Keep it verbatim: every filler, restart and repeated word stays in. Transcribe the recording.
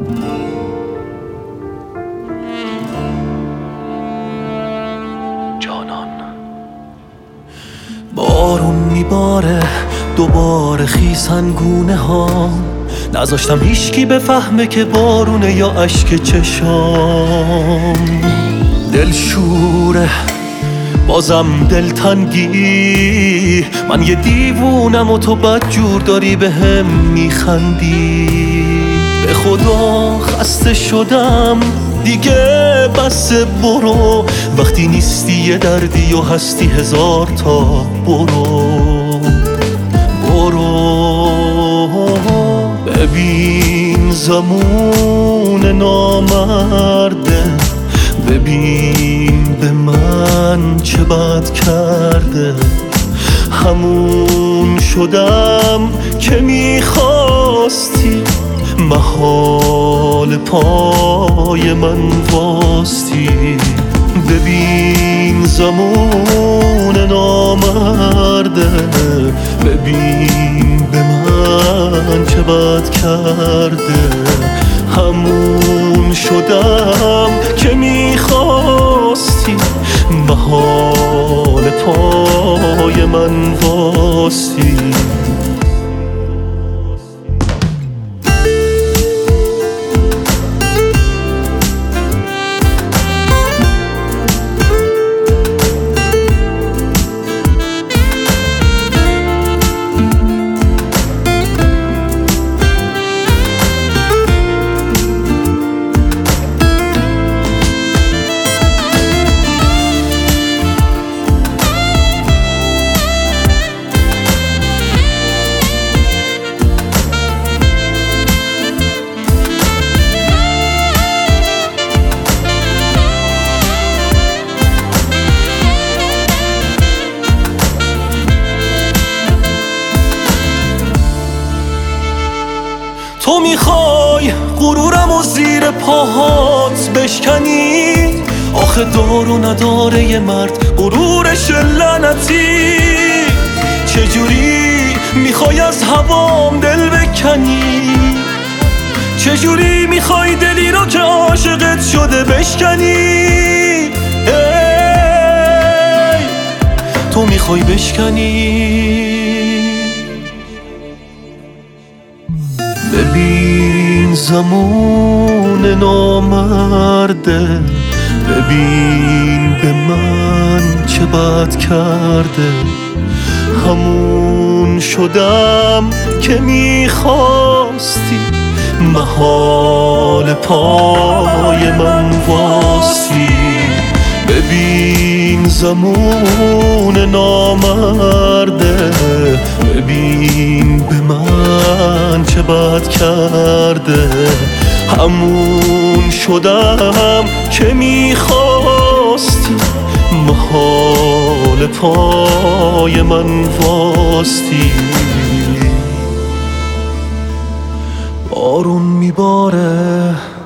بارون میباره دوباره خیسن گونه ها، نذاشتم هیچکی بفهمه که بارونه یا اشک چشام. دل شوره بازم دلتنگی، من یه دیوونم و تو بد جور داری به هم میخندی. به خدا خسته شدم دیگه، بس برو، وقتی نیستی یه دردی و هستی هزار تا. برو برو ببین زمون نامرده، ببین به من چه بد کرده. همون شدم که میخواستی، محال پای من واستی. ببین زمان نامرده، ببین به من چه بد کرده. همون شدم که میخواستی، محال پای من واستی. تو میخوای غرورم و زیر پاهات بشکنی، آخه دار و نداره یه مرد غرورش لعنتی. چجوری میخوای از هوام دل بکنی، چجوری میخوای دلی رو که عاشقت شده بشکنی. ای تو میخوای بشکنی. ببین زمان نامرده، ببین به من چه بد کرده. همون شدم که میخواستی، محال پای من واستی. ببین زمان نامرده، ببین به من چه بد کرده. همون شدم که میخواستی، محال پای من واستی. بارون میباره